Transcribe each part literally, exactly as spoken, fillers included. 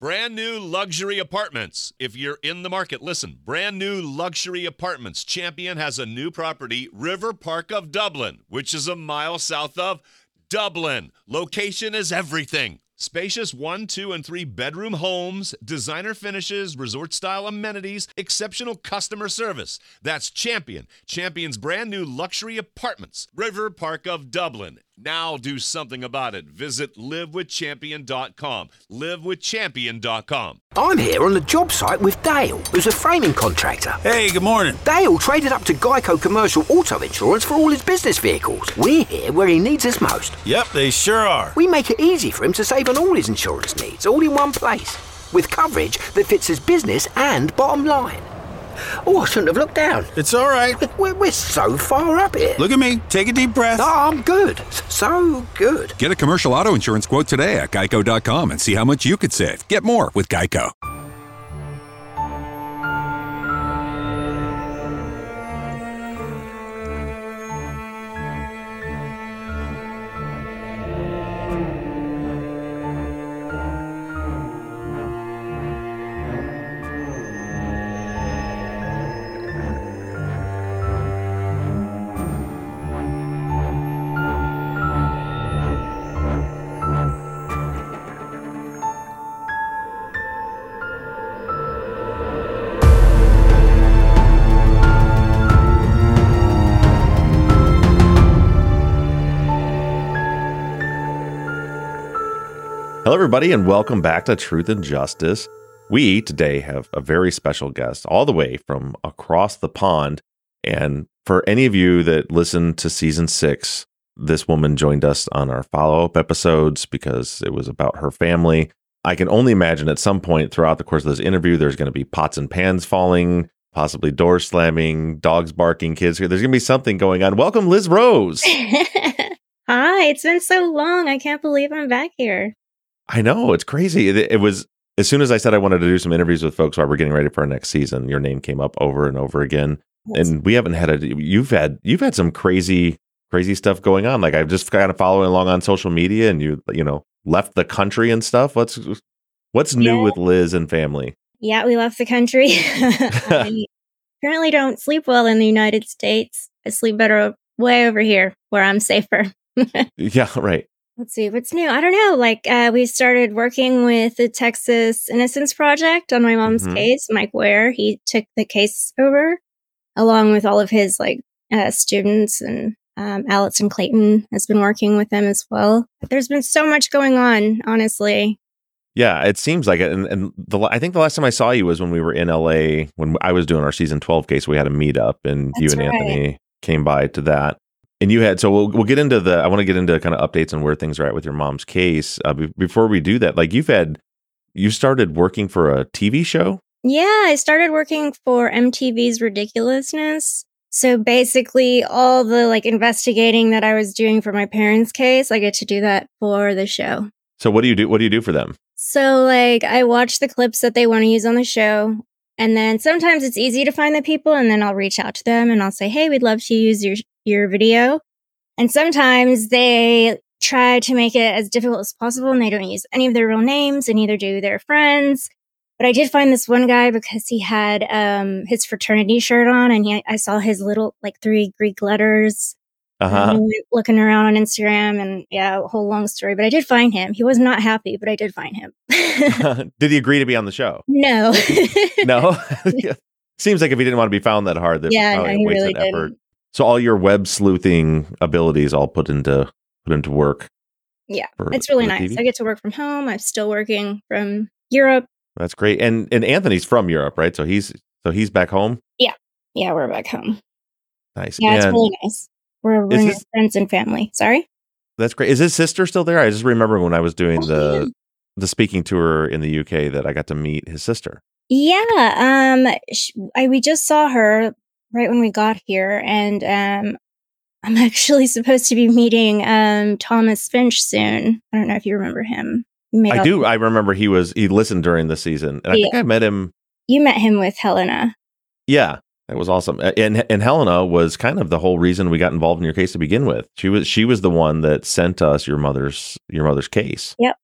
Brand new luxury apartments. If you're in the market, listen. Brand new luxury apartments. Champion has a new property, River Park of Dublin, which is a mile south of Dublin. Location is everything. Spacious one, two, and three bedroom homes, designer finishes, resort-style amenities, exceptional customer service. That's Champion. Champion's brand new luxury apartments, River Park of Dublin. Now do something about it. Visit live with champion dot com. live with champion dot com. I'm here on the job site with Dale, who's a framing contractor. Hey, good morning. Dale traded up to Geico Commercial Auto Insurance for all his business vehicles. We're here where he needs us most. Yep, they sure are. We make it easy for him to save on all his insurance needs, all in one place, with coverage that fits his business and bottom line. Oh, I shouldn't have looked down. It's all right. We're, we're so far up here. Look at me. Take a deep breath. Oh, I'm good. So good. Get a commercial auto insurance quote today at geico dot com and see how much you could save. Get more with Geico. Hello, everybody, and welcome back to Truth and Justice. We today have a very special guest all the way from across the pond. And for any of you that listened to season six, this woman joined us on our follow-up episodes because it was about her family. I can only imagine at some point throughout the course of this interview, there's going to be pots and pans falling, possibly doors slamming, dogs barking, kids here. There's going to be something going on. Welcome, Liz Rose. Hi, it's been so long. I can't believe I'm back here. I know, it's crazy. It, it was, as soon as I said I wanted to do some interviews with folks while we're getting ready for our next season, your name came up over and over again. Yes. And we haven't had a, you've had, you've had some crazy, crazy stuff going on. Like I've just kind of following along on social media and you, you know, left the country and stuff. What's, what's new yeah. with Liz and family? Yeah, we left the country. I currently don't sleep well in the United States. I sleep better way over here where I'm safer. Yeah, right. Let's see, what's new? I don't know. Like, uh, we started working with the Texas Innocence Project on my mom's mm-hmm. case. Mike Ware, he took the case over along with all of his, like, uh, students. And um, Allison Clayton has been working with them as well. There's been so much going on, honestly. Yeah, it seems like it. And, and the, I think the last time I saw you was when we were in L A, when I was doing our season twelve case. We had a meetup and That's you and right. Anthony came by to that. And you had, so we'll we'll get into the, I want to get into kind of updates on where things are at with your mom's case. Uh, be, before we do that, like you've had, you started working for a T V show? Yeah, I started working for M T V's Ridiculousness. So basically all the like investigating that I was doing for my parents' case, I get to do that for the show. So what do you do? What do you do for them? So like I watch the clips that they want to use on the show. And then sometimes it's easy to find the people and then I'll reach out to them and I'll say, hey, we'd love to use your your video. And sometimes they try to make it as difficult as possible and they don't use any of their real names and neither do their friends. But I did find this one guy because he had um, his fraternity shirt on and he, I saw his little like three Greek letters. Uh-huh. And we went looking around on Instagram and yeah, a whole long story. But I did find him. He was not happy, but I did find him. Did he agree to be on the show? No. No? Seems like if he didn't want to be found that hard, that yeah, no, he really didn't. Effort. So all your web sleuthing abilities all put into put into work. Yeah, for, it's really nice. T V? I get to work from home. I'm still working from Europe. That's great. And and Anthony's from Europe, right? So he's so he's back home? Yeah. Yeah, we're back home. Nice. Yeah, and it's really nice. We're, we're his, friends and family. Sorry? That's great. Is his sister still there? I just remember when I was doing oh, the yeah. the speaking tour in the U K that I got to meet his sister. Yeah. Um she, I we just saw her right when we got here, and um, I'm actually supposed to be meeting um, Thomas Finch soon. I don't know if you remember him. I do. I remember he was he listened during the season, and I yeah. think I met him. You met him with Helena. Yeah, that was awesome. And and Helena was kind of the whole reason we got involved in your case to begin with. She was she was the one that sent us your mother's your mother's case. Yep.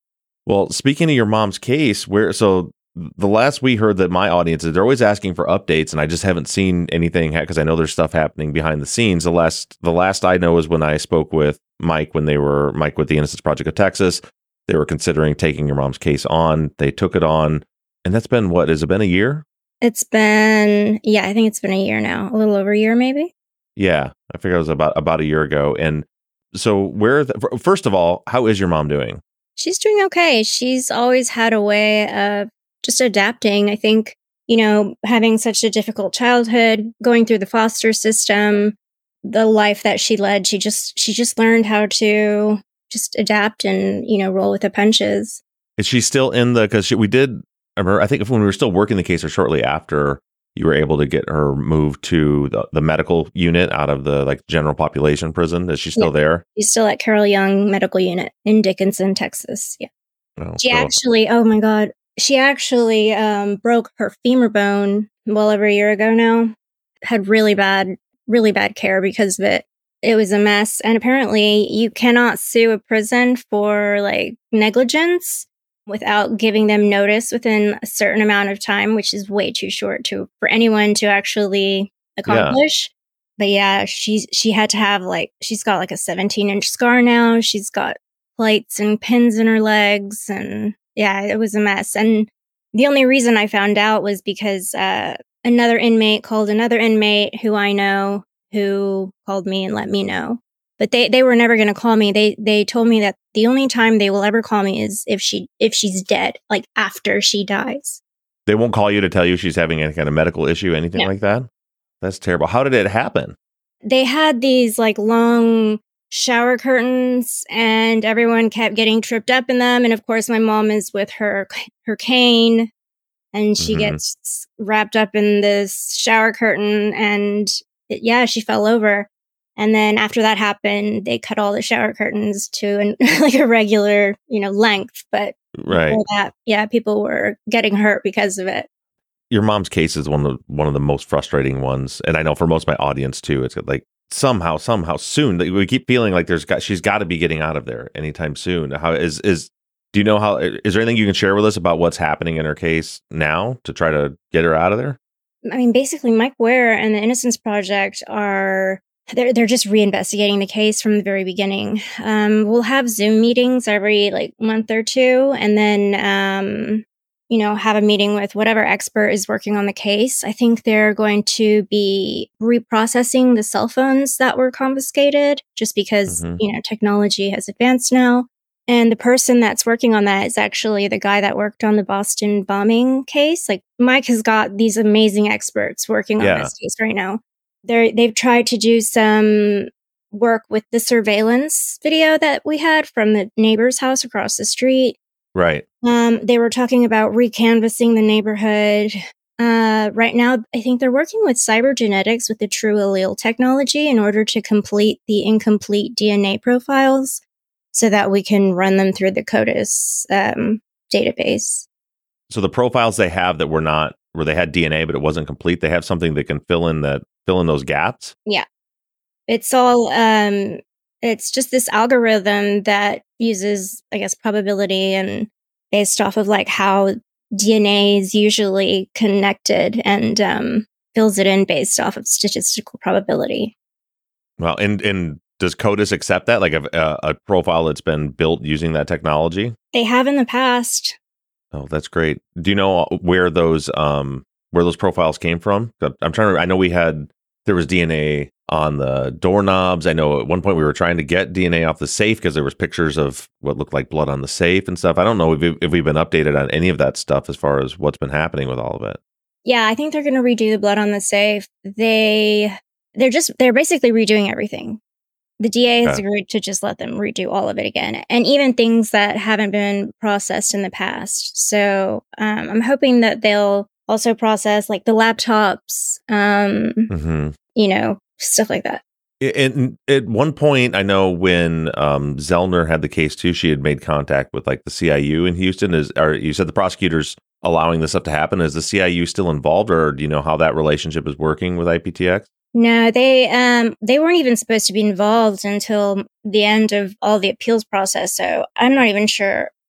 Well, speaking of your mom's case, where so the last we heard that my audience is they're always asking for updates, and I just haven't seen anything because I know there's stuff happening behind the scenes. The last the last I know is when I spoke with Mike when they were Mike with the Innocence Project of Texas. They were considering taking your mom's case on. They took it on, and that's been what has it been a year? It's been yeah, I think it's been a year now, a little over a year maybe. Yeah, I figured it was about about a year ago. And so, where the, first of all, how is your mom doing? She's doing okay. She's always had a way of just adapting. I think, you know, having such a difficult childhood, going through the foster system, the life that she led, she just she just learned how to just adapt and, you know, roll with the punches. Is she still in the, because we did, I remember, I think when we were still working the case or shortly after, you were able to get her moved to the, the medical unit out of the like general population prison. Is she still yeah. there? She's still at Carroll Young Medical Unit in Dickinson, Texas. Yeah. Oh, she so. actually, oh my God, she actually um, broke her femur bone well over a year ago now. Had really bad, really bad care because of it. It was a mess. And apparently you cannot sue a prison for like negligence without giving them notice within a certain amount of time, which is way too short to for anyone to actually accomplish. Yeah. But yeah, she's she had to have like she's got like a seventeen inch scar now. She's got plates and pins in her legs, and yeah, it was a mess. And the only reason I found out was because uh, another inmate called another inmate who I know, who called me and let me know. But they, they were never going to call me. They they told me that the only time they will ever call me is if she if she's dead, like after she dies. They won't call you to tell you she's having any kind of medical issue, anything no. like that? That's terrible. How did it happen? They had these like long shower curtains and everyone kept getting tripped up in them. And of course, my mom is with her her cane and she mm-hmm. gets wrapped up in this shower curtain and it, yeah, she fell over. And then after that happened, they cut all the shower curtains to an, like a regular, you know, length. But right. before that, yeah, people were getting hurt because of it. Your mom's case is one of the, one of the most frustrating ones, and I know for most of my audience too. It's like somehow, somehow soon we keep feeling like there's got she's got to be getting out of there anytime soon. How is is do you know how? Is there anything you can share with us about what's happening in her case now to try to get her out of there? I mean, basically, Mike Ware and the Innocence Project are. They're they're just reinvestigating the case from the very beginning. Um, we'll have Zoom meetings every like month or two, and then um, you know have a meeting with whatever expert is working on the case. I think they're going to be reprocessing the cell phones that were confiscated, just because mm-hmm. you know technology has advanced now. And the person that's working on that is actually the guy that worked on the Boston bombing case. Like Mike has got these amazing experts working on yeah. this case right now. They're, they've tried to do some work with the surveillance video that we had from the neighbor's house across the street. Right. Um, they were talking about recanvassing the neighborhood. Uh, right now, I think they're working with cybergenetics with the True Allele technology in order to complete the incomplete D N A profiles so that we can run them through the CODIS um, database. So the profiles they have that were not, where they had D N A, but it wasn't complete, they have something that can fill in that fill in those gaps? Yeah. It's all, um, it's just this algorithm that uses, I guess, probability and based off of like how D N A is usually connected and um, fills it in based off of statistical probability. Well, and, and does CODIS accept that? Like a, a profile that's been built using that technology? They have in the past. Oh, that's great. Do you know where those, um, where those profiles came from? I'm trying to, I know we had, there was D N A on the doorknobs. I know at one point we were trying to get D N A off the safe because there was pictures of what looked like blood on the safe and stuff. I don't know if, we, if we've been updated on any of that stuff as far as what's been happening with all of it. Yeah, I think they're going to redo the blood on the safe. They, they're just, they're basically redoing everything. The D A has okay. agreed to just let them redo all of it again, and even things that haven't been processed in the past. So um, I'm hoping that they'll also process like the laptops, um, mm-hmm. you know, stuff like that. And at one point, I know when um, Zellner had the case too, she had made contact with like the C I U in Houston. Is, or you said the prosecutors allowing this stuff to happen. Is the C I U still involved, or do you know how that relationship is working with I P T X? No, they um they weren't even supposed to be involved until the end of all the appeals process. So I'm not even sure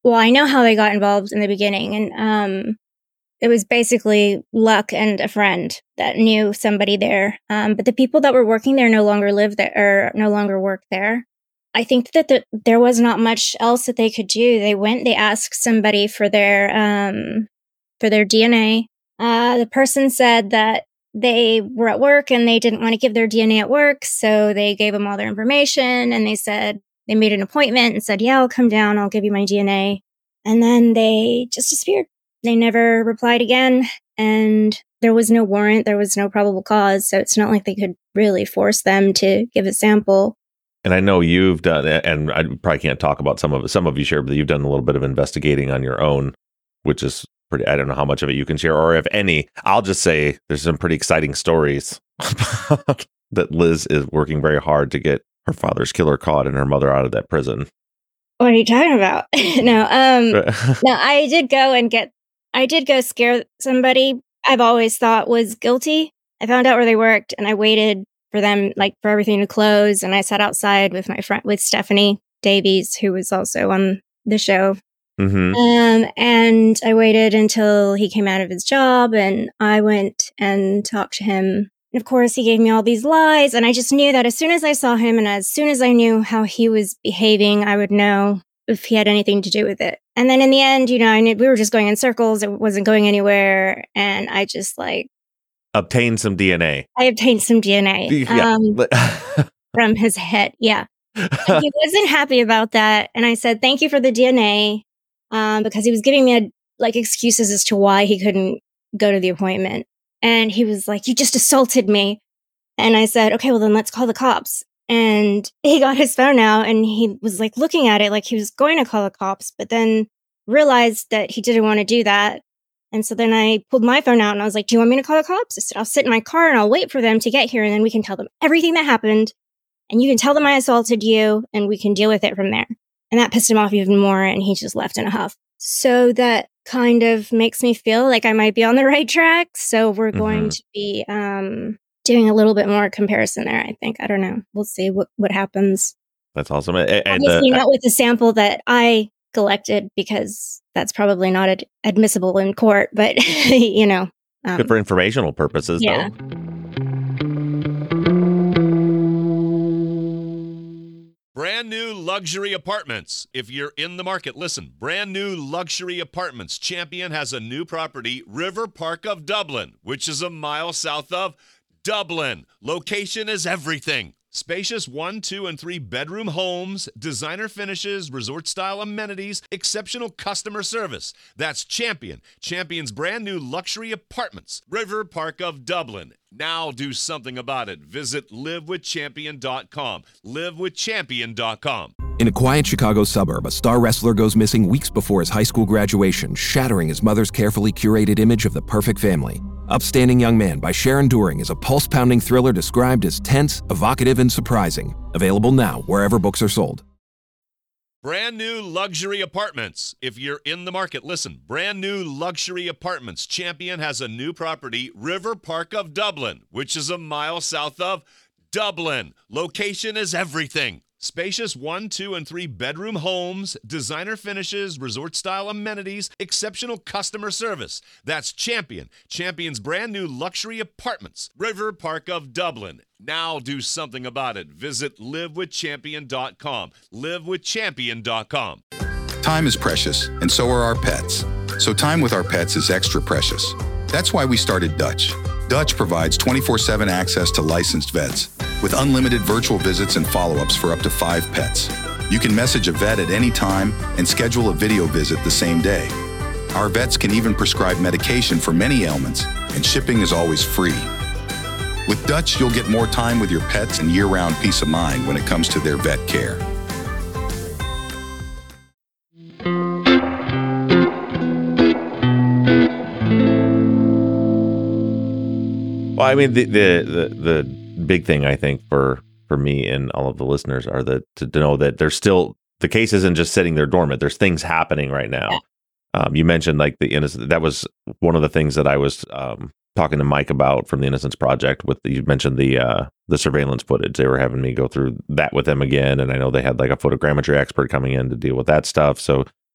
well, I know how they got involved in the beginning, and um, it was basically luck and a friend that knew somebody there. Um, but the people that were working there no longer live there, or no longer work there. I think that the, there was not much else that they could do. They went, they asked somebody for their um, for their D N A. Uh, the person said that they were at work and they didn't want to give their D N A at work, so they gave them all their information, and they said they made an appointment and said, "Yeah, I'll come down. I'll give you my D N A." And then they just disappeared. They never replied again, and there was no warrant. There was no probable cause, so it's not like they could really force them to give a sample. And I know you've done, and I probably can't talk about some of it. Some of you share, but you've done a little bit of investigating on your own, which is pretty, I don't know how much of it you can share, or if any. I'll just say there's some pretty exciting stories that Liz is working very hard to get her father's killer caught and her mother out of that prison. What are you talking about? no, um, no, I did go and get, I did go scare somebody I've always thought was guilty. I found out where they worked, and I waited for them, like, for everything to close. And I sat outside with my friend, with Stephanie Davies, who was also on the show. Mm-hmm. Um, and I waited until he came out of his job, and I went and talked to him. And of course, he gave me all these lies. And I just knew that as soon as I saw him and as soon as I knew how he was behaving, I would know if he had anything to do with it. And then in the end, you know, I knew we were just going in circles. It wasn't going anywhere. And I just like, obtain some D N A. I obtained some D N A Yeah. um, from his head. Yeah. And he wasn't happy about that. And I said, thank you for the D N A, um, because he was giving me a, like excuses as to why he couldn't go to the appointment. And he was like, you just assaulted me. And I said, okay, well then let's call the cops. And he got his phone out and he was like looking at it like he was going to call the cops, but then realized that he didn't want to do that. And so then I pulled my phone out and I was like, do you want me to call the cops? I said, I'll sit in my car and I'll wait for them to get here. And then we can tell them everything that happened. And you can tell them I assaulted you and we can deal with it from there. And that pissed him off even more. And he just left in a huff. So that kind of makes me feel like I might be on the right track. So we're mm-hmm. going to be um, doing a little bit more comparison there, I think. I don't know. We'll see what, what happens. That's awesome. And, and Obviously uh, not with the sample that I collected, because that's probably not ad- admissible in court, but you know. Um, good for informational purposes, yeah. though. Brand new luxury apartments. If you're in the market, listen. Brand new luxury apartments. Champion has a new property, River Park of Dublin, which is a mile south of Dublin. Location is everything. Spacious one, two, and three bedroom homes, designer finishes, resort-style amenities, exceptional customer service. That's Champion. Champion's brand new luxury apartments. River Park of Dublin. Now do something about it. Visit live with champion dot com. live with champion dot com. In a quiet Chicago suburb, a star wrestler goes missing weeks before his high school graduation, shattering his mother's carefully curated image of the perfect family. Upstanding Young Man by Sharon Doering is a pulse-pounding thriller described as tense, evocative, and surprising. Available now wherever books are sold. Brand new luxury apartments. If you're in the market, listen. Brand new luxury apartments. Champion has a new property, River Park of Dublin, which is a mile south of Dublin. Location is everything. Spacious one, two, and three bedroom homes, designer finishes, resort-style amenities, exceptional customer service. That's Champion. Champion's brand new luxury apartments. River Park of Dublin. Now do something about it. Visit live with champion dot com. live with champion dot com. Time is precious, and so are our pets. So time with our pets is extra precious. That's why we started Dutch. Dutch provides twenty-four seven access to licensed vets with unlimited virtual visits and follow-ups for up to five pets. You can message a vet at any time and schedule a video visit the same day. Our vets can even prescribe medication for many ailments, and shipping is always free. With Dutch, you'll get more time with your pets and year-round peace of mind when it comes to their vet care. Well, I mean, the, the the the big thing I think for for me and all of the listeners are that to, to know that there's still, the case isn't just sitting there dormant. There's things happening right now. Yeah. Um, you mentioned like the innocent. That was one of the things that I was um, talking to Mike about from the Innocence Project. With the, you mentioned the uh, the surveillance footage. They were having me go through that with them again, and I know they had like a photogrammetry expert coming in to deal with that stuff. So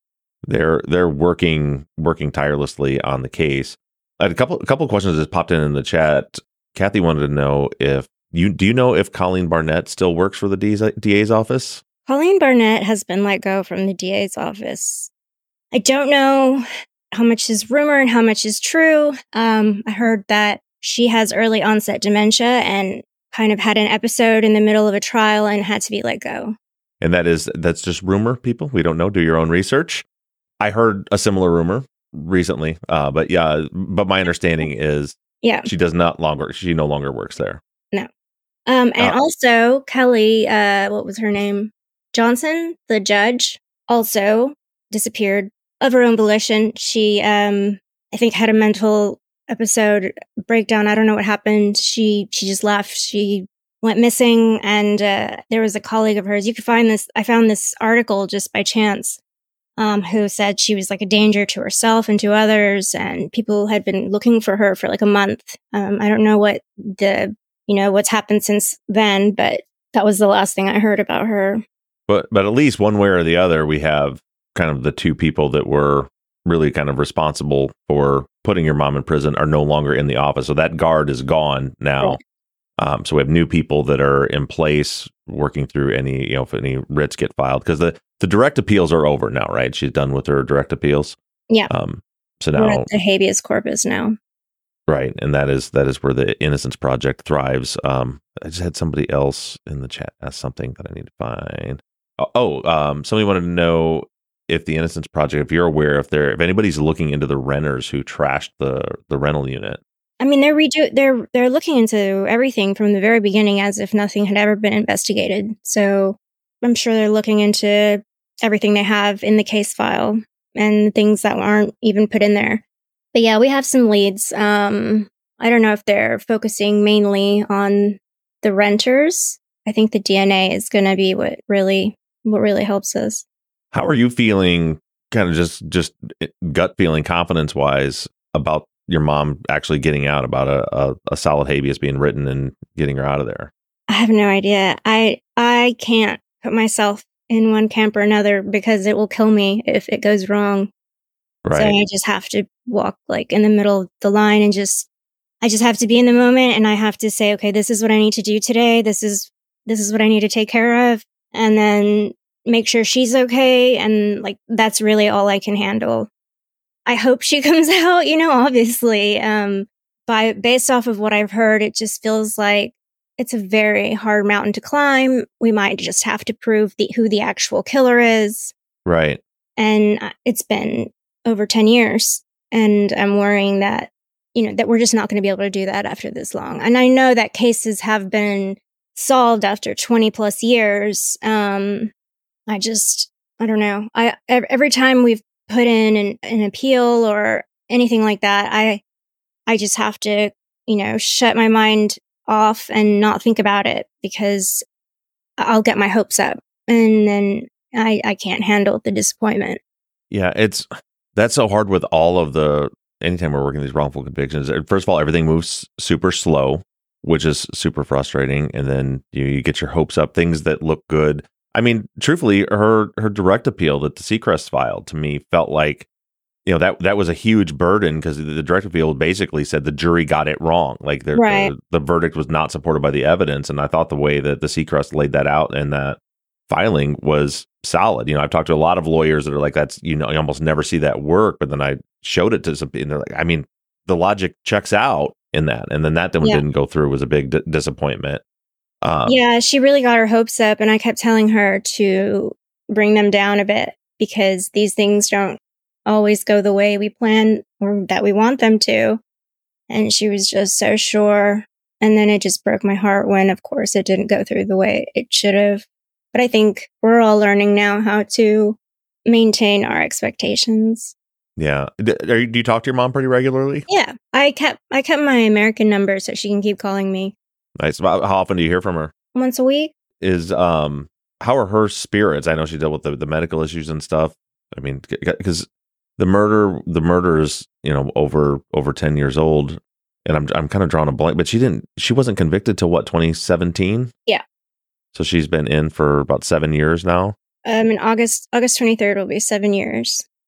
They're they're working working tirelessly on the case. I had a couple a couple of questions that popped in in the chat. Kathy wanted to know if you do you know if Colleen Barnett still works for the D A's office? Colleen Barnett has been let go from the D A's office. I don't know how much is rumor and how much is true. Um, I heard that she has early onset dementia and kind of had an episode in the middle of a trial and had to be let go. And that is that's just rumor, people. We don't know. Do your own research. I heard a similar rumor recently, uh, but yeah, but my understanding is yeah, she does not longer. She no longer works there. No. Um, and Uh, also Kelly, uh, what was her name? Johnson, the judge, also disappeared of her own volition. She, um, I think, had a mental episode breakdown. I don't know what happened. She she just left. She went missing, and uh, there was a colleague of hers. You could find this. I found this article just by chance. Um, who said she was like a danger to herself and to others, and people had been looking for her for like a month. Um, I don't know what the, you know, what's happened since then, but that was the last thing I heard about her. But but at least one way or the other, we have kind of the two people that were really kind of responsible for putting your mom in prison are no longer in the office. So that guard is gone now. Right. Um, so we have new people that are in place working through any, you know, if any writs get filed, because the, the direct appeals are over now, right? She's done with her direct appeals. Yeah. Um, so We're now, at the habeas corpus now. right. And that is, that is where the Innocence Project thrives. Um, I just had somebody else in the chat ask something that I need to find. Oh, oh um, somebody wanted to know if the Innocence Project, if you're aware, if they're, if anybody's looking into the renters who trashed the, the rental unit. I mean, they're redo they're they're looking into everything from the very beginning as if nothing had ever been investigated. So I'm sure they're looking into everything they have in the case file and things that aren't even put in there. But yeah, we have some leads. Um, I don't know if they're focusing mainly on the renters. I think the D N A is going to be what really what really helps us. How are you feeling, kind of just just gut feeling, confidence wise, about your mom actually getting out, about a, a, a solid habeas being written and getting her out of there? I have no idea. I I can't put myself in one camp or another because it will kill me if it goes wrong. Right. So I just have to walk like in the middle of the line and just I just have to be in the moment, and I have to say, okay, this is what I need to do today. This is this is what I need to take care of, and then make sure she's okay, and like that's really all I can handle. I hope she comes out, you know, obviously. Um, by based off of what I've heard, it just feels like it's a very hard mountain to climb. We might just have to prove the, who the actual killer is. Right. And it's been over ten years. And I'm worrying that, you know, that we're just not going to be able to do that after this long. And I know that cases have been solved after twenty plus years. Um, I just, I don't know. I, every time we've put in an, an appeal or anything like that, I, I just have to, you know, shut my mind off and not think about it because I'll get my hopes up and then I, I can't handle the disappointment. Yeah, it's that's so hard with all of the, anytime we're working these wrongful convictions. First of all, everything moves super slow, which is super frustrating. And then you, you get your hopes up, things that look good. I mean, truthfully, her her direct appeal that the Seacrest filed to me felt like, you know, that that was a huge burden because the direct appeal basically said the jury got it wrong. Like the, right. the the verdict was not supported by the evidence. And I thought the way that the Seacrest laid that out in that filing was solid. You know, I've talked to a lot of lawyers that are like, that's, you know, you almost never see that work. But then I showed it to some people and they're like, I mean, the logic checks out in that. And then that one yeah. didn't go through, was a big d- disappointment. Um, yeah, she really got her hopes up, and I kept telling her to bring them down a bit because these things don't always go the way we plan or that we want them to. And she was just so sure. And then it just broke my heart when, of course, it didn't go through the way it should have. But I think we're all learning now how to maintain our expectations. Yeah. Do you, do you talk to your mom pretty regularly? Yeah, I kept I kept my American number so she can keep calling me. Nice. How often do you hear from her? Once a week. Is um, how are her spirits? I know she dealt with the, the medical issues and stuff. I mean, because the murder, the murder is, you know, over over ten years old, and I'm I'm kind of drawing a blank. But she didn't. She wasn't convicted till what, twenty seventeen? Yeah. So she's been in for about seven years now. Um, in August August twenty-third will be seven years.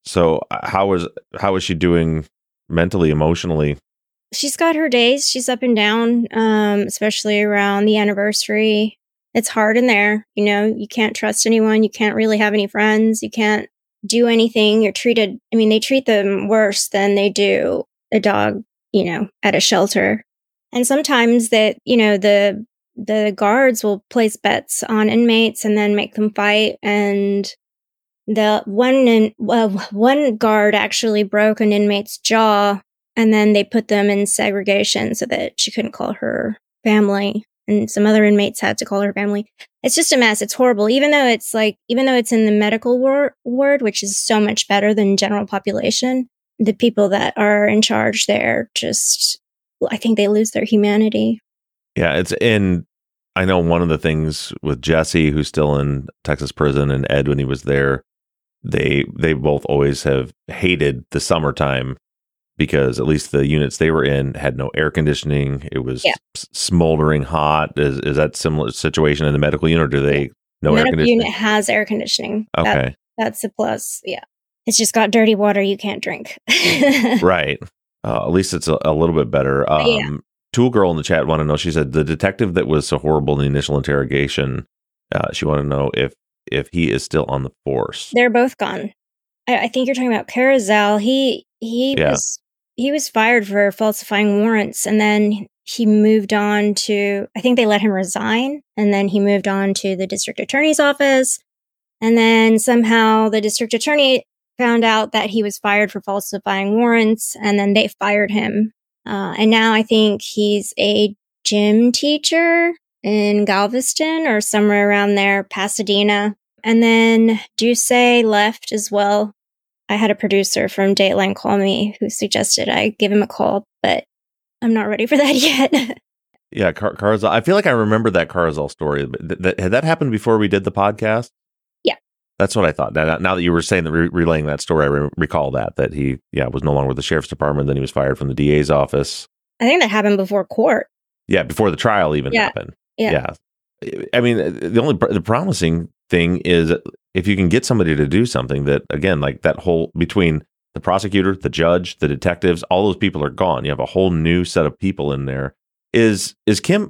So uh, how is how is she doing mentally, emotionally? She's got her days. She's up and down, um, especially around the anniversary. It's hard in there. You know, you can't trust anyone. You can't really have any friends. You can't do anything. You're treated, I mean, they treat them worse than they do a dog, you know, at a shelter. And sometimes that, you know, the the guards will place bets on inmates and then make them fight. And the one in, well, one guard actually broke an inmate's jaw, and then they put them in segregation so that she couldn't call her family, and some other inmates had to call her family. It's just a mess. It's horrible. Even though it's like, even though it's in the medical war- ward, which is so much better than general population, the people that are in charge there just, I think they lose their humanity. Yeah, it's in. I know one of the things with Jesse, who's still in Texas prison, and Ed when he was there, they they both always have hated the summertime because at least the units they were in had no air conditioning. It was Yeah. s- smoldering hot. Is is that similar situation in the medical unit? Or do they no the air medical conditioning? unit has air conditioning. That- Okay, that's a plus. Yeah. It's just got dirty water you can't drink. right. Uh, at least it's a, a little bit better. Um, Yeah. Tool Girl in the chat want to know. She said the detective that was so horrible in the initial interrogation. Uh, she want to know if if he is still on the force. They're both gone. I, I think you're talking about Carazal. He he Yeah. was he was fired for falsifying warrants, and then he moved on to, I think they let him resign, and then he moved on to the district attorney's office, and then somehow the district attorney found out that he was fired for falsifying warrants, and then they fired him. Uh, and now I think he's a gym teacher in Galveston or somewhere around there, Pasadena. And then Duce left as well. I had a producer from Dateline call me who suggested I give him a call, but I'm not ready for that yet. Yeah, Car- Carzal. I feel like I remember that Carzal story. But th- th- had that happened before we did the podcast? Yeah. That's what I thought. Now, now that you were saying that, re- relaying that story, I re- recall that, that he, yeah, was no longer with the sheriff's department. Then he was fired from the D A's office. I think that happened before court. Yeah, before the trial even Yeah. happened. Yeah. Yeah. I mean, the only, the promising thing is if you can get somebody to do something that, again, like that whole, between the prosecutor, the judge, the detectives, all those people are gone. You have a whole new set of people in there. Is is Kim,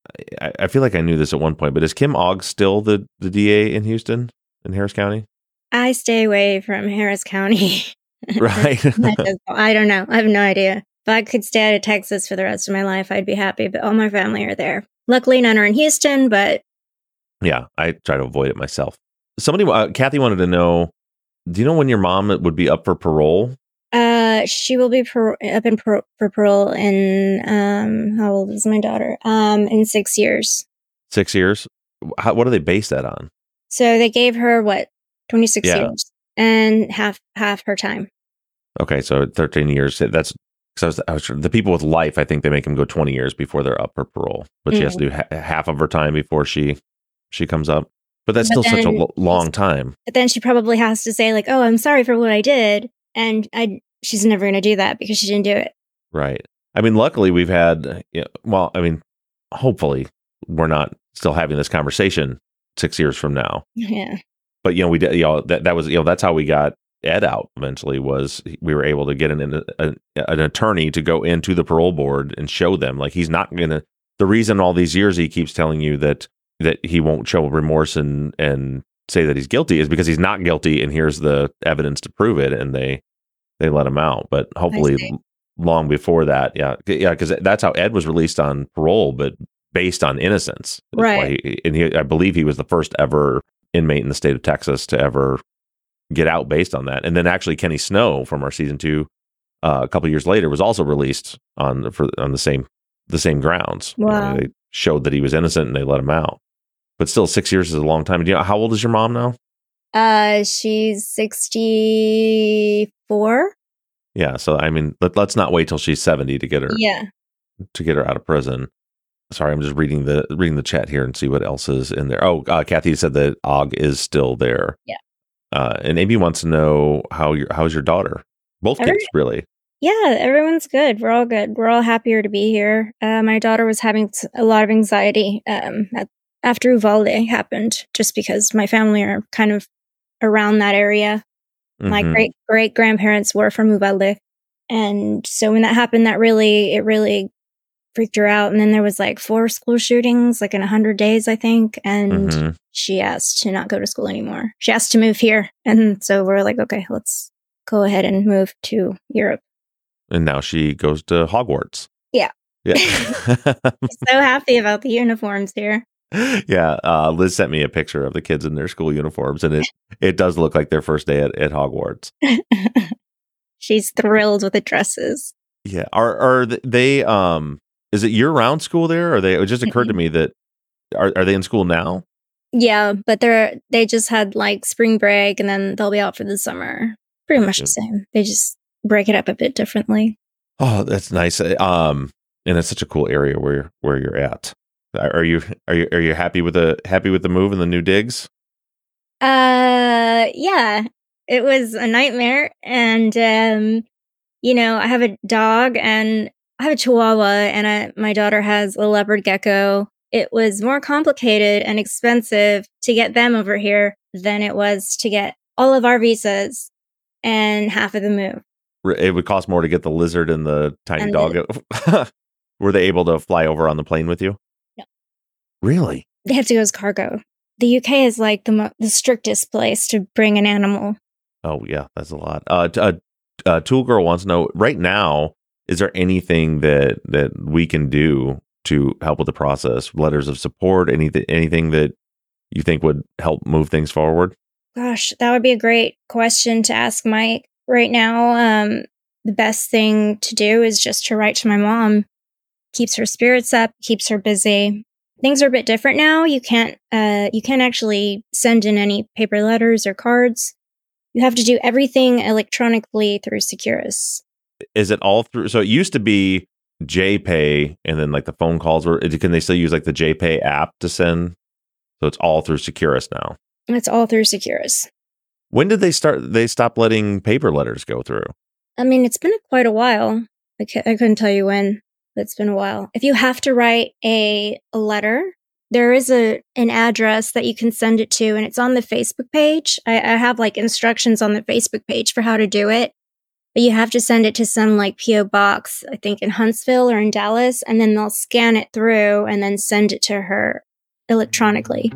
I, I feel like I knew this at one point, but is Kim Ogg still the, the D A in Houston, in Harris County? I stay away from Harris County. Right. I just- I don't know. I have no idea. If I could stay out of Texas for the rest of my life, I'd be happy, but all my family are there. Luckily, none are in Houston, but Yeah, I try to avoid it myself. Somebody, uh, Kathy wanted to know, do you know when your mom would be up for parole? uh, she will be par- up in par- for parole in, um, how old is my daughter? Um, in six years. Six years? How, what do they base that on? So they gave her, what, twenty-six Yeah. years and half half her time. Okay, so thirteen years. That's because I was, I was the people with life. I think they make them go twenty years before they're up for parole, but she has to do ha- half of her time before she she comes up. But that's But still such a then- lo- long time. But then she probably has to say, like, oh, I'm sorry for what I did. And I, she's never going to do that because she didn't do it. Right. I mean, luckily we've had. You know, well, I mean, hopefully we're not still having this conversation six years from now. Yeah. But you know, we did. You know, that that was you know that's how we got Ed out. Eventually, was we were able to get an an, an attorney to go into the parole board and show them like he's not going to. The reason all these years he keeps telling you that that he won't show remorse and and say that he's guilty is because he's not guilty, and here's the evidence to prove it, and they they let him out. But hopefully, see. long before that, yeah, yeah, because that's how Ed was released on parole, but based on innocence, That's why Right. he- and he, I believe he was the first ever inmate in the state of Texas to ever get out based on that. And then actually Kenny Snow from our season two, uh, a couple years later, was also released on the, for, on the same the same grounds. You know, Wow. they showed that he was innocent and they let him out. But still, six years is a long time. Do you know how old is your mom now? Uh, she's sixty-four. Yeah, so I mean, let, let's not wait till she's seventy to get her Yeah. to get her out of prison. Sorry, I'm just reading the reading the chat here and see what else is in there. Oh, uh, Kathy said that Og is still there. Yeah. Uh, and Amy wants to know how your how's your daughter? Both Every- kids, really. Yeah, everyone's good. We're all good. We're all happier to be here. Uh, my daughter was having s- a lot of anxiety um, at, after Uvalde happened, just because my family are kind of around that area. My Mhm. great great grandparents were from Uvalde. And so when that happened, that really, it really freaked her out. And then there was like four school shootings, like in a hundred days, I think. And Mhm. she asked to not go to school anymore. She asked to move here. And so we're like, okay, let's go ahead and move to Europe. And now she goes to Hogwarts. Yeah. Yeah. So happy about the uniforms here. Yeah. Uh, Liz sent me a picture of the kids in their school uniforms, and it, it does look like their first day at, at Hogwarts. She's thrilled with the dresses. Yeah. Are are they um is it year round school there? Or they it just occurred to Mhm. me that are are they in school now? Yeah, but they're they just had like spring break and then they'll be out for the summer. Pretty much the same. They just break it up a bit differently. Oh, that's nice. Um and it's such a cool area where where you're at. Are you are you are you happy with the happy with the move and the new digs? Uh yeah, it was a nightmare and um you know, I have a dog and I have a chihuahua and I, my daughter has a leopard gecko. It was more complicated and expensive to get them over here than it was to get all of our visas and half of the move. It would cost more to get the lizard and the tiny And dog. Were they able to fly over on the plane with you? No. Really? They have to go as cargo. The U K is like the mo- the strictest place to bring an animal. Oh yeah, that's a lot. Uh, t- uh, uh Tool Girl wants to know right now, is there anything that that we can do to help with the process? Letters of support, anything anything that you think would help move things forward? Gosh, that would be a great question to ask Mike. Right now, um, the best thing to do is just to write to my mom. Keeps her spirits up, keeps her busy. Things are a bit different now. You can't, uh, you can't actually send in any paper letters or cards. You have to do everything electronically through Securus. Is it all through? So it used to be JPay, and then like the phone calls were. Can they still use like the JPay app to send? So it's all through Securus now. It's all through Securus. When did they start? They stopped letting paper letters go through. I mean, it's been quite a while. I, c- I couldn't tell you when, but it's been a while. If you have to write a, a letter, there is a an address that you can send it to, and it's on the Facebook page. I, I have like instructions on the Facebook page for how to do it, but you have to send it to some like P O box, I think in Huntsville or in Dallas, and then they'll scan it through and then send it to her electronically.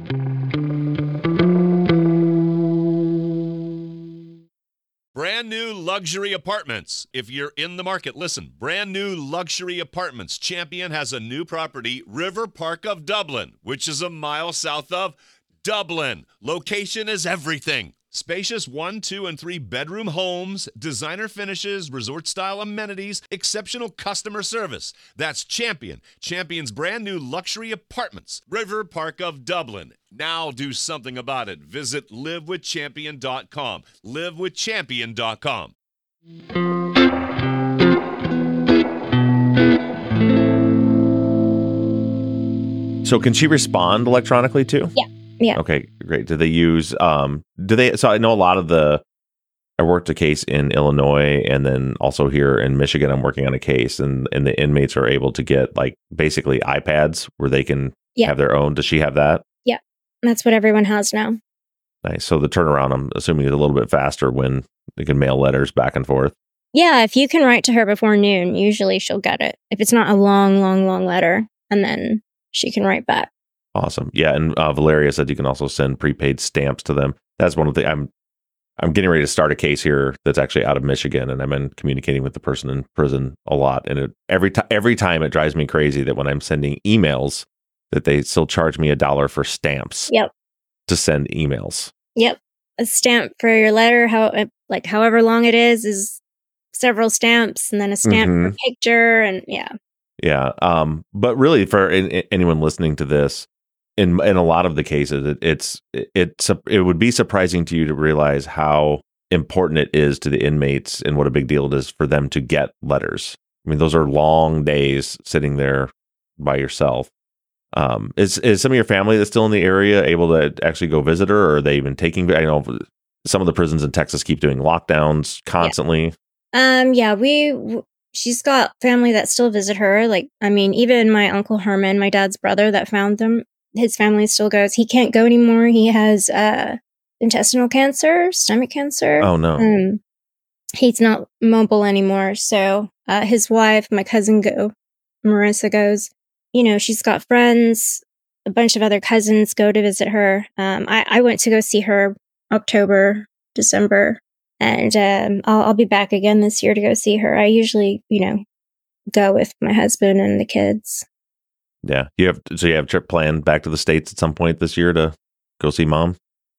Brand new luxury apartments. If you're in the market, listen. Brand new luxury apartments. Champion has a new property, River Park of Dublin, which is a mile south of Dublin. Location is everything. Spacious one, two, and three bedroom homes, designer finishes, resort-style amenities, exceptional customer service. That's Champion. Champion's brand new luxury apartments, River Park of Dublin. Now do something about it. Visit live with champion dot com. live with champion dot com. So can she respond electronically too? Yeah. Yeah. Okay, great. Do they use um do they so I know a lot of the I worked a case in Illinois, and then also here in Michigan I'm working on a case, and and the inmates are able to get like basically iPads where they can Yeah. have their own. Does she have that? Yeah. That's what everyone has now. Nice. So the turnaround, I'm assuming, is a little bit faster when they can mail letters back and forth. Yeah, if you can write to her before noon, usually she'll get it. If it's not a long, long, long letter, and then she can write back. Awesome. Yeah, and uh, Valeria said you can also send prepaid stamps to them. That's one of the I'm I'm getting ready to start a case here that's actually out of Michigan, and I've been communicating with the person in prison a lot. And it, every time every time it drives me crazy that when I'm sending emails, that they still charge me a dollar for stamps. Yep. To send emails. Yep. A stamp for your letter, how like however long it is, is several stamps, and then a stamp Mhm. for picture, and yeah. Yeah. Um. But really, for in, in- anyone listening to this, in in a lot of the cases, it, it's it, it's it would be surprising to you to realize how important it is to the inmates and what a big deal it is for them to get letters. I mean, those are long days sitting there by yourself. Um, is is some of your family that's still in the area able to actually go visit her, or are they even taking? I know some of the prisons in Texas keep doing lockdowns constantly. Um. Yeah. We. W- she's got family that still visit her. Like, I mean, even my uncle Herman, my dad's brother that found them, his family still goes. He can't go anymore. He has uh intestinal cancer, stomach cancer. Oh, no. Um, he's not mobile anymore. So uh, his wife, my cousin go, Marissa goes, you know, she's got friends, a bunch of other cousins go to visit her. Um, I, I went to go see her October, December, and um, I'll, I'll be back again this year to go see her. I usually, you know, go with my husband and the kids. Yeah. You have so you have a trip planned back to the States at some point this year to go see mom?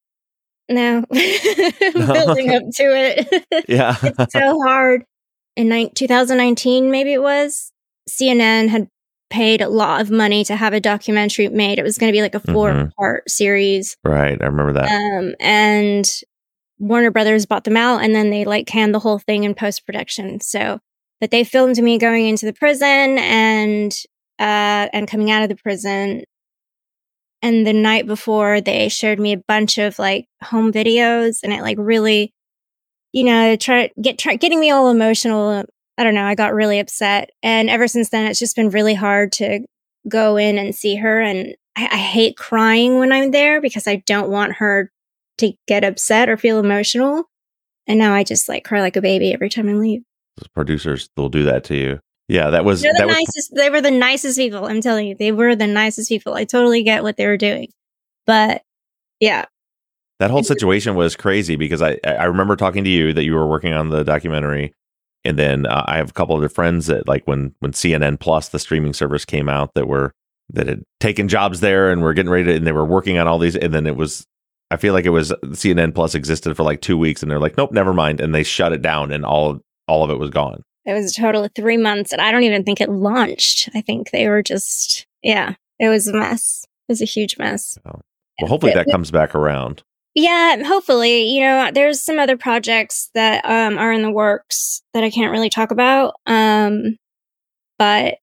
No, building up to it. Yeah. It's so hard. In ni- twenty nineteen, maybe it was, C N N had paid a lot of money to have a documentary made. It was going to be like a four Mhm. part series. Right. I remember that. Um, and Warner Brothers bought them out, and then they like canned the whole thing in post production. So, but they filmed me going into the prison and uh, and coming out of the prison. And the night before, they showed me a bunch of like home videos, and it like really, you know, try get try, getting me all emotional. I don't know. I got really upset, and ever since then, it's just been really hard to go in and see her. And I, I hate crying when I'm there because I don't want her to get upset or feel emotional. And now I just like cry like a baby every time I leave. Those producers, they'll do that to you. Yeah, that was They're the that was nicest. They were the nicest people. I'm telling you, they were the nicest people. I totally get what they were doing, but yeah, that whole situation was crazy because I I remember talking to you that you were working on the documentary, and then uh, I have a couple of other friends that like when when C N N Plus, the streaming service, came out that were that had taken jobs there and were getting ready to, and they were working on all these, and then it was. I feel like it was C N N Plus existed for like two weeks, and they're like, nope, never mind, and they shut it down, and all all of it was gone. it was a total of three months, and I don't even think it launched. I think they were just yeah, it was a mess. It was a huge mess. Oh. Well, hopefully But- that comes back around. Yeah, hopefully. You know, there's some other projects that um, are in the works that I can't really talk about. Um, but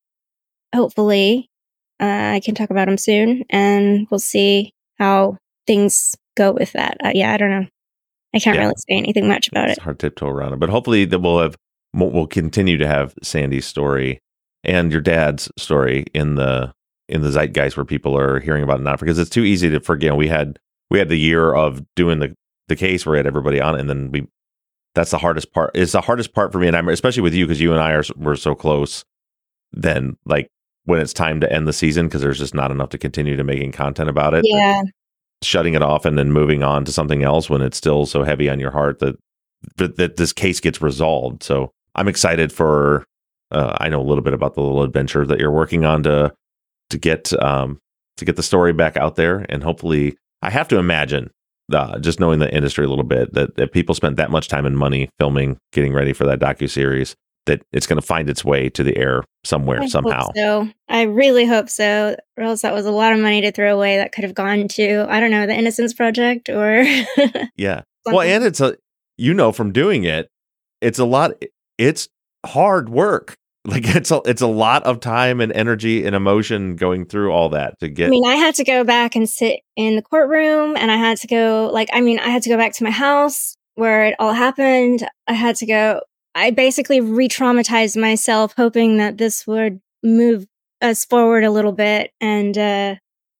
hopefully uh, I can talk about them soon, and we'll see how things go with that. Uh, yeah, I don't know. I can't Yeah. really say anything much about It's it. hard to tiptoe around it, but hopefully that we'll have we'll continue to have Sandy's story and your dad's story in the in the zeitgeist where people are hearing about it now, because it's too easy to forget. We had we had the year of doing the the case where we had everybody on it, and then we that's the hardest part. It's the hardest part for me, and I'm especially with you because you and I are we're so close. Then like when it's time to end the season, because there's just not enough to continue to making content about it. Yeah. Shutting it off and then moving on to something else when it's still so heavy on your heart that that, that this case gets resolved. So I'm excited for. Uh, I know a little bit about the little adventure that you're working on to to get um, to get the story back out there, and hopefully, I have to imagine, uh, just knowing the industry a little bit, that that people spent that much time and money filming, getting ready for that docuseries, that it's going to find its way to the air somewhere I somehow. hope so. I really hope so. Or else that was a lot of money to throw away that could have gone to, I don't know, the Innocence Project or. Yeah. Well, and it's a, you know, from doing it, it's a lot, it's hard work. Like it's a, it's a lot of time and energy and emotion going through all that to get. I mean, I had to go back and sit in the courtroom, and I had to go, like, I mean, I had to go back to my house where it all happened. I had to go, I basically re traumatized myself, hoping that this would move us forward a little bit. And, uh,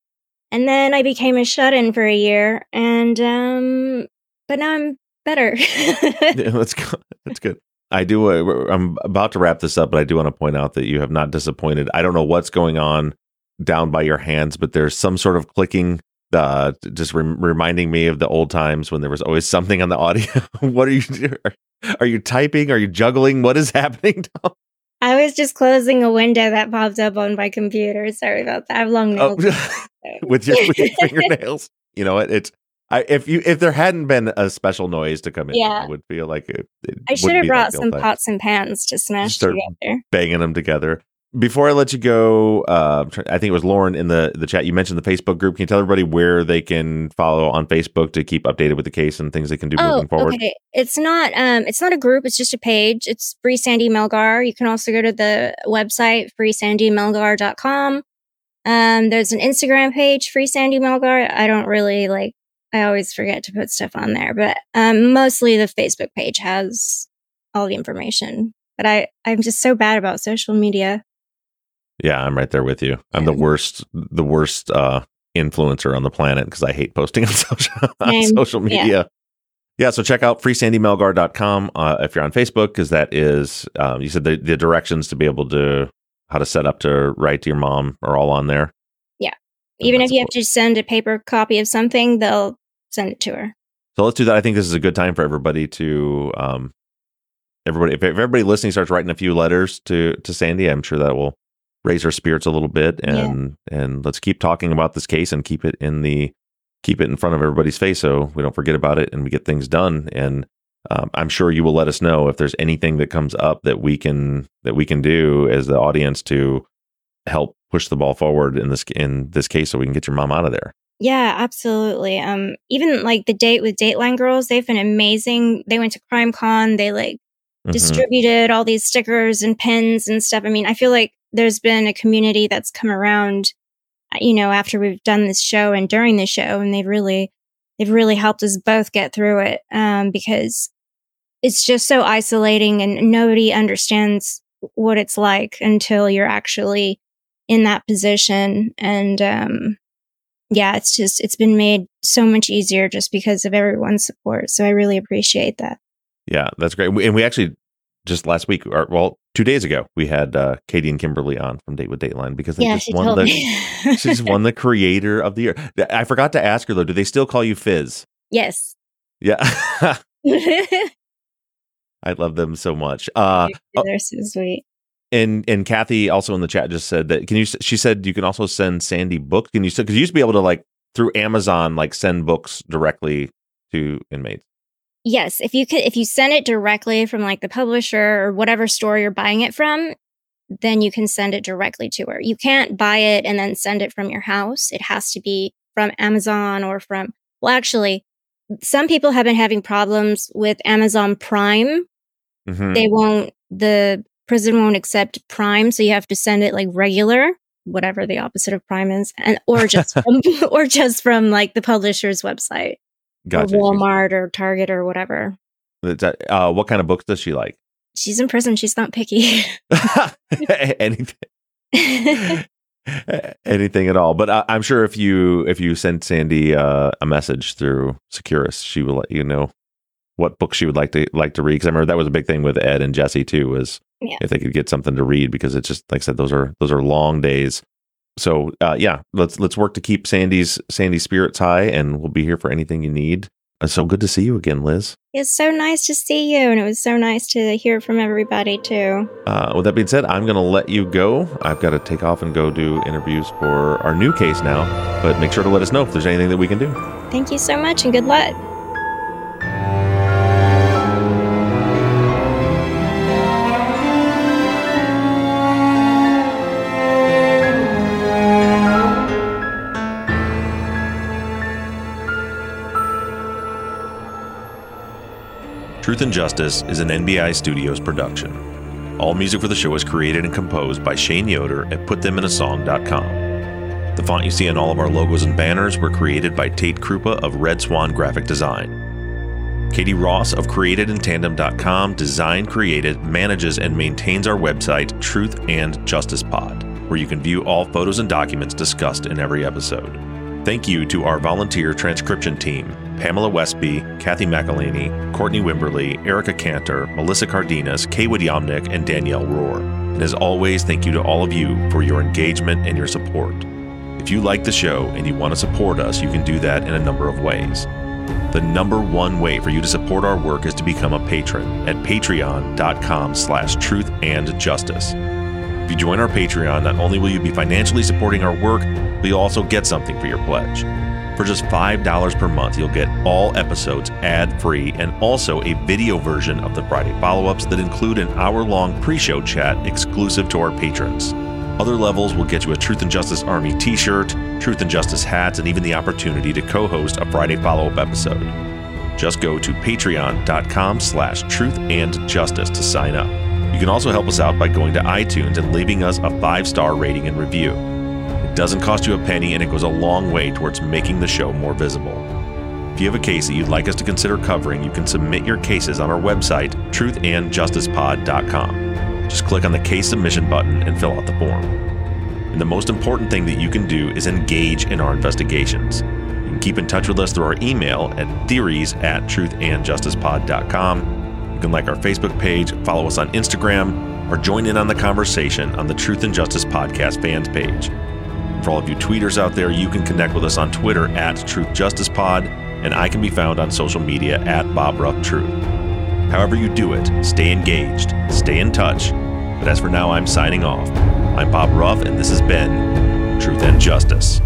and then I became a shut in for a year, and, um, but now I'm better. Yeah, that's good. That's good. I do. Uh, I'm about to wrap this up, but I do want to point out that you have not disappointed. I don't know what's going on down by your hands, but there's some sort of clicking, uh, just rem- reminding me of the old times when there was always something on the audio. What are you doing? Are you typing? Are you juggling? What is happening? I was just closing a window that popped up on my computer. Sorry about that. I have long Oh, nails. with your, with your fingernails. You know what? It's I, if you if there hadn't been a special noise to come in, Yeah. I would feel like it. it I should wouldn't have be brought like the some old times. pots and pans to smash Start- together. Banging them together. Before I let you go, uh, I think it was Lauren in the, the chat. You mentioned the Facebook group. Can you tell everybody where they can follow on Facebook to keep updated with the case and things they can do Oh, moving forward? okay. It's not um it's not a group, it's just a page. It's Free Sandy Melgar. You can also go to the website free sandy melgar dot com. Um there's an Instagram page, Free Sandy Melgar. I don't really like I always forget to put stuff on there, but um mostly the Facebook page has all the information. But I I'm just so bad about social media. Yeah, I'm right there with you. I'm the Yeah. worst, the worst uh, influencer on the planet because I hate posting on social, on Same. social media. Yeah. yeah, so check out free sandy melgar dot com uh, if you're on Facebook, because that is, um, you said the, the directions to be able to, how to set up to write to your mom are all on there. Yeah. Even That's if you have cool. to send a paper copy of something, they'll send it to her. So let's do that. I think this is a good time for everybody to, um, everybody, if, if everybody listening starts writing a few letters to, to Sandy, I'm sure that will raise her spirits a little bit. And, yeah. and let's keep talking about this case and keep it in the, keep it in front of everybody's face so we don't forget about it and we get things done. And um, I'm sure you will let us know if there's anything that comes up that we can, that we can do as the audience to help push the ball forward in this, in this case so we can get your mom out of there. Yeah, absolutely. Um, even like the date with Dateline Girls, they've been amazing. They went to CrimeCon. They like mm-hmm. distributed all these stickers and pins and stuff. I mean, I feel like there's been a community that's come around, you know, after we've done this show and during the show, and they've really, they've really helped us both get through it. Um, because it's just so isolating and nobody understands what it's like until you're actually in that position. And, um, yeah, it's just, it's been made so much easier just because of everyone's support. So I really appreciate that. Yeah, that's great. And we actually, just last week, or well, two days ago, we had uh, Katie and Kimberly on from Date with Dateline because they yeah, just she won told the, me. she just won the Creator of the Year. I forgot to ask her though, do they still call you Fizz? Yes. Yeah. I love them so much. Uh, They're so sweet. And and Kathy also in the chat just said that can you? She said you can also send Sandy books. Can you? Because you used to be able to like through Amazon like send books directly to inmates. Yes, if you could, if you send it directly from like the publisher or whatever store you're buying it from, then you can send it directly to her. You can't buy it and then send it from your house. It has to be from Amazon or from. Well, actually, some people have been having problems with Amazon Prime. Mm-hmm. They won't. The prison won't accept Prime, so you have to send it like regular, whatever the opposite of Prime is, and or just from, or just from like the publisher's website, gotcha. Or Walmart or Target or whatever. Uh, what kind of books does she like? She's in prison. She's not picky. Anything, anything at all. But I, I'm sure if you if you send Sandy uh, a message through Securus, she will let you know what book she would like to like to read. Because I remember that was a big thing with Ed and Jesse too, was yeah. if they could get something to read, because it's just like I said, those are those are long days. So uh, yeah, let's let's work to keep Sandy's Sandy's spirits high, and we'll be here for anything you need. It's so good to see you again, Liz. It's so nice to see you, and it was so nice to hear from everybody too. Uh, with that being said, I'm going to let you go. I've got to take off and go do interviews for our new case now, but make sure to let us know if there's anything that we can do. Thank you so much, and good luck. Truth and Justice is an N B I Studios production. All music for the show is created and composed by Shane Yoder at put them in a song dot com. The font you see on all of our logos and banners were created by Tate Krupa of Red Swan Graphic Design. Katie Ross of created in tandem dot com designed, created, manages, and maintains our website, Truth and Justice Pod, where you can view all photos and documents discussed in every episode. Thank you to our volunteer transcription team, Pamela Westby, Kathy McElhaney, Courtney Wimberly, Erica Cantor, Melissa Cardenas, Kaywood Yomnick, and Danielle Rohr. And as always, thank you to all of you for your engagement and your support. If you like the show and you want to support us, you can do that in a number of ways. The number one way for you to support our work is to become a patron at patreon.com slash truth and justice. If you join our Patreon, not only will you be financially supporting our work, but you'll also get something for your pledge. For just five dollars per month, you'll get all episodes ad-free and also a video version of the Friday follow-ups that include an hour-long pre-show chat exclusive to our patrons. Other levels will get you a Truth and Justice Army t-shirt, Truth and Justice hats, and even the opportunity to co-host a Friday follow-up episode. Just go to patreon.com slash truth and justice to sign up. You can also help us out by going to iTunes and leaving us a five-star rating and review. It doesn't cost you a penny, and it goes a long way towards making the show more visible. If you have a case that you'd like us to consider covering, you can submit your cases on our website, truth and justice pod dot com. Just click on the case submission button and fill out the form. And the most important thing that you can do is engage in our investigations. You can keep in touch with us through our email at theories at truthandjusticepod dot com. You can like our Facebook page, follow us on Instagram, or join in on the conversation on the Truth and Justice Podcast fans page. For all of you tweeters out there, you can connect with us on Twitter at TruthJusticePod, and I can be found on social media at Bob Ruff Truth. However you do it, stay engaged, stay in touch. But as for now, I'm signing off. I'm Bob Ruff, and this has been Truth and Justice.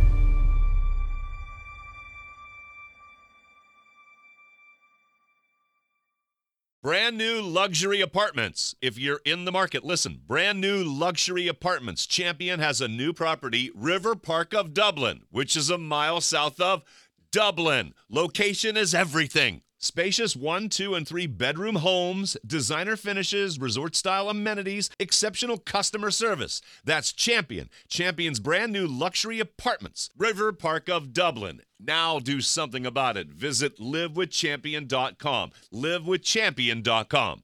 Brand new luxury apartments. If you're in the market, listen. Brand new luxury apartments. Champion has a new property, River Park of Dublin, which is a mile south of Dublin. Location is everything. Spacious one, two, and three bedroom homes, designer finishes, resort-style amenities, exceptional customer service. That's Champion. Champion's brand new luxury apartments, River Park of Dublin. Now do something about it. Visit live with champion dot com. live with champion dot com.